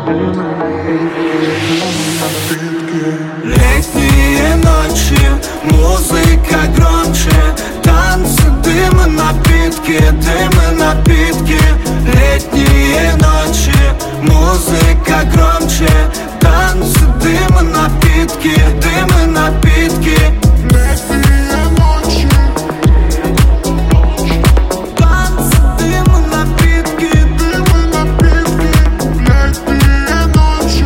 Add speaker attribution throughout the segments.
Speaker 1: Летние ночи, музыка громче, танцы, дым и напитки, дым и напитки. Летние ночи, музыка громче, танцы, дым и напитки, дым и напитки. Летние ночи, танцы, дым и напитки, дым и напитки. Летние ночи,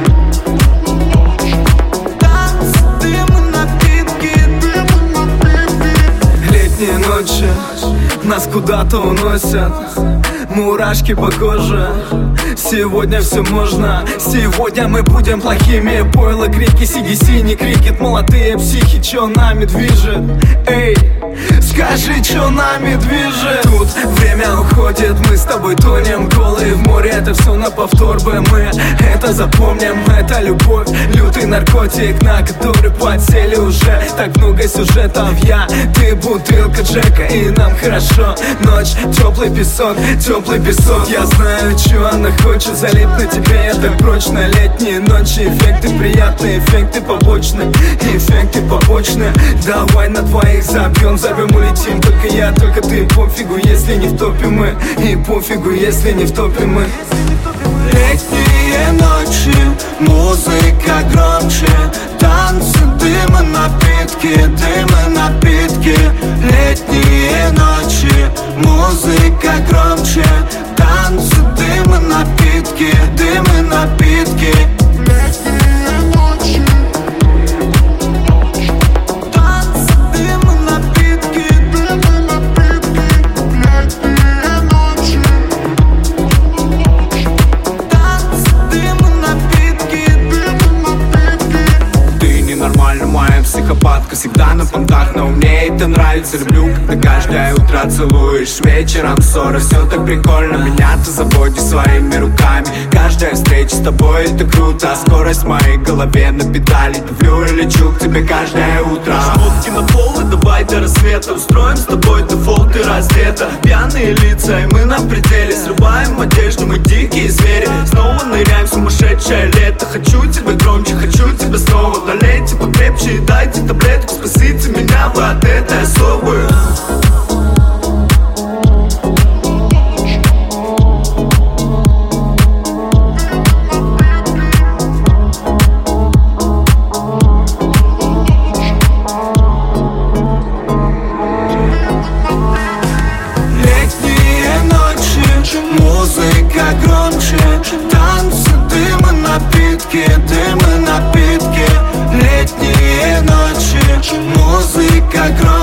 Speaker 1: танцы, дым и напитки, дым и напитки. Летние ночи нас куда-то уносят, мурашки по коже. Сегодня все можно, сегодня мы будем плохими. Пойло, крики, CDC, не крикет. Молодые психи, чё нами движет? Эй, скажи, чё нами движет? Тут время уходит, мы с тобой тонем. Голые в море, это все на повтор бы. Мы это запомним, это любовь, лютый наркотик, на который подсели уже так много сюжетов. Я, ты, бутылка Джека, и нам хорошо. Ночь, теплый песок, теплый песок. Я знаю, чё она хочет, залипнуть тебе я так прочно. Летние ночи, эффекты приятные, эффекты побочные, эффекты побочные. Давай на двоих забьем, улетим. Только я, только ты, пофигу, если не в топе мы. И пофигу, если не в топе мы. Летние ночи, музыка громче, танцы, дым и напитки, дым и напитки. Летние ночи, музыка громче, танцы, дым и напитки, дым и напитки. Летние ночи, танцы, дым и напитки, дым и напитки. Летние ночи, танцы, дым и напитки, дым и напитки.
Speaker 2: Ты ненормальна, моя психопатка, всегда на понтах, но мне это нравится. Люблю, когда каждое утро целуешь, вечером ссора, все так прикольно. Меня ты заботишь своими руками, каждая встреча с тобой это круто. Скорость в моей голове на педали, давлю и лечу к тебе каждое утро.
Speaker 1: Шмотки на пол и давай до рассвета, устроим с тобой дефолт и раздета. Пьяные лица, и мы на пределе, срываем одежду, мы дикие звери. Снова ныряем в сумасшедшее лето. Хочу тебя громче, хочу тебя снова. Налейте покрепче и дайте таблетку, спасите меня вы от этой особы. Летние ночи, музыка громче, танцы, дым и напитки, дым и напитки. Летние ночи, музыка громче.